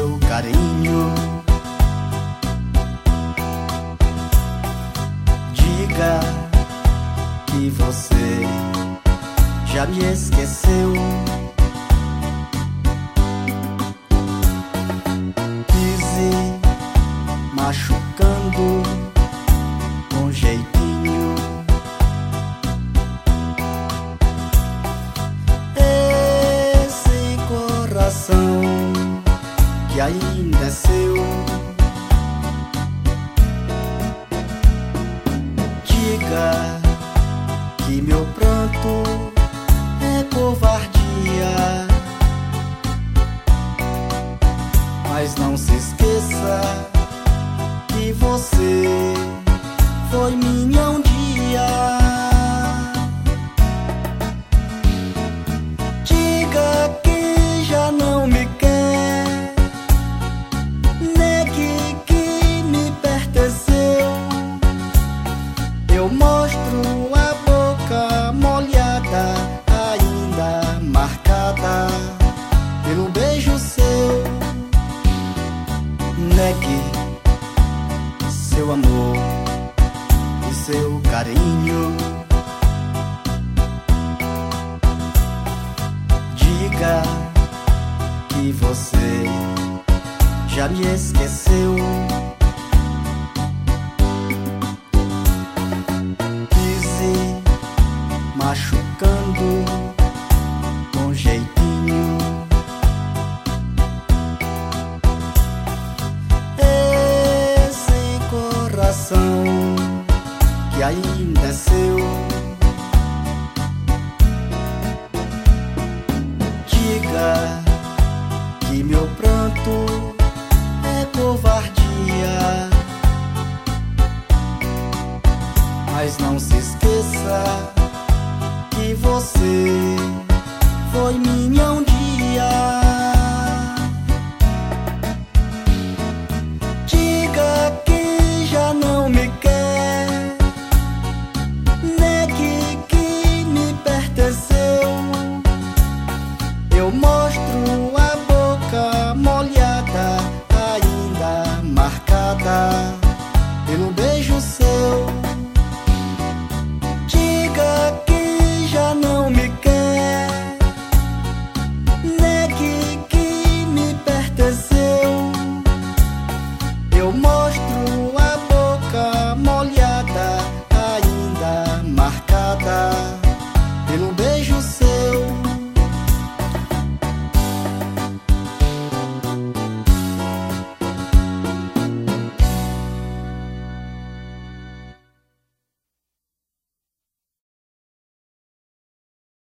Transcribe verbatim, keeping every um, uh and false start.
seu carinho. Diga que você já me esqueceu. Pise machucando com jeitinho. Esse coração que ainda é seu, diga que meu pranto é covardia, mas não se esqueça que você foi minha um dia. Diga que já não me quer, negue que me pertenceu. Eu mostro a boca molhada, ainda marcada pelo beijo seu. Negue seu amor e seu carinho. Diga que você já me esqueceu. Pise machucando com jeitinho. Esse coração que ainda é seu, diga que meu pranto é covardia, mas não se esqueça que você foi minha